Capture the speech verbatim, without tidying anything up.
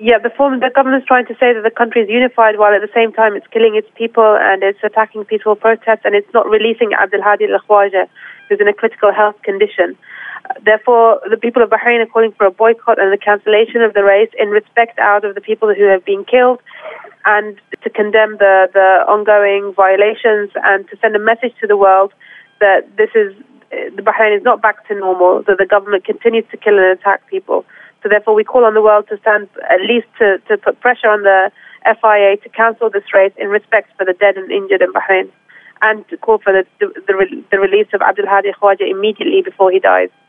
Yeah, the form the government's trying to say that the country is unified while at the same time it's killing its people and it's attacking peaceful protests and it's not releasing Abdul Hadi al-Khwaja, who's in a critical health condition. Uh, therefore, the people of Bahrain are calling for a boycott and the cancellation of the race in respect out of the people who have been killed, and to condemn the, the ongoing violations and to send a message to the world that this is the Bahrain is not back to normal, that the government continues to kill and attack people. So therefore, we call on the world to stand, at least to, to put pressure on the F I A to cancel this race in respect for the dead and injured in Bahrain, and to call for the, the, the, the release of Abdul Hadi al-Khwaja immediately before he dies.